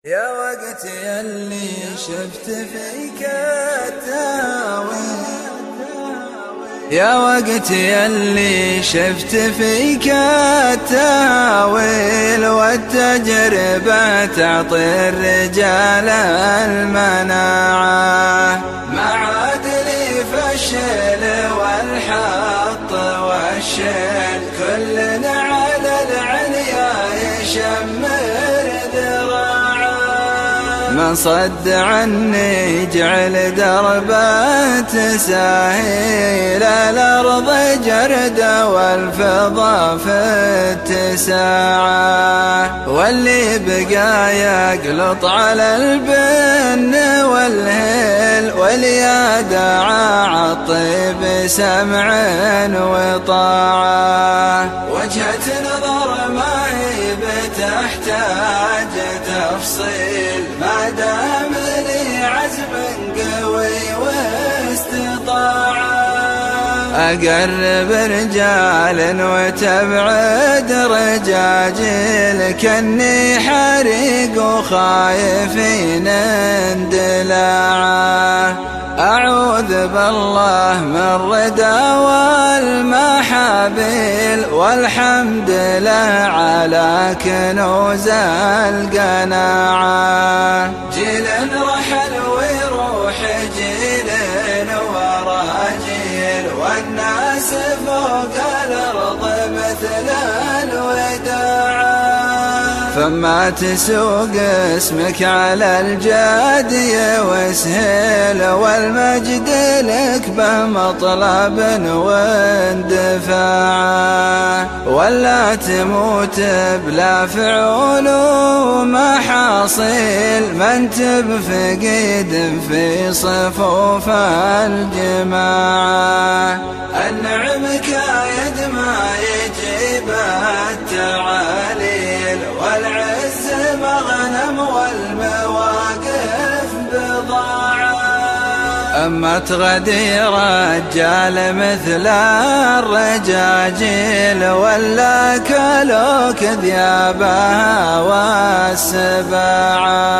يا وقت يلي شفت فيك التاويل، يا وقت يلي شفت فيك التاويل، والتجربة تعطي الرجال المناعة، ما عاد لي فالشيل والحط والشيل، كلنا على العليا يشمر ذراعه، من صد عني جعل دربه ساهيل، الأرض جردة والفضا في اتساعه، واللي بقى يقلط على البن والهيل، واليا داعى عالطيب سمع وطاعة، وجهة نظر ما هي بتحتاج تفصيل، ما دام لي عزم قوي واستطاعة، أقرب رجال وتبعد رجاجيل، كني حريق وخايفين اندلاعه، أعوذ بالله من ردى والمحابيل، والحمد له على كنوز القناعة، جيل رحل ويروح جيل ورا جيل، والناس فوق الأرض مثل الوداعة، فما تسوق اسمك على الجادية وسهيل، والمجد لك به مطلب واندفاع، ولا تموت بلا فعول ومحاصيل، من تبفقد في صفوف الجماعة، النعم كايد ما يجيب التعاليل، والعز مغنم والمواقف بضاعة، أما تغدي رجال مثل الرجاجيل، ولا كلوك ذيابها والسباعة.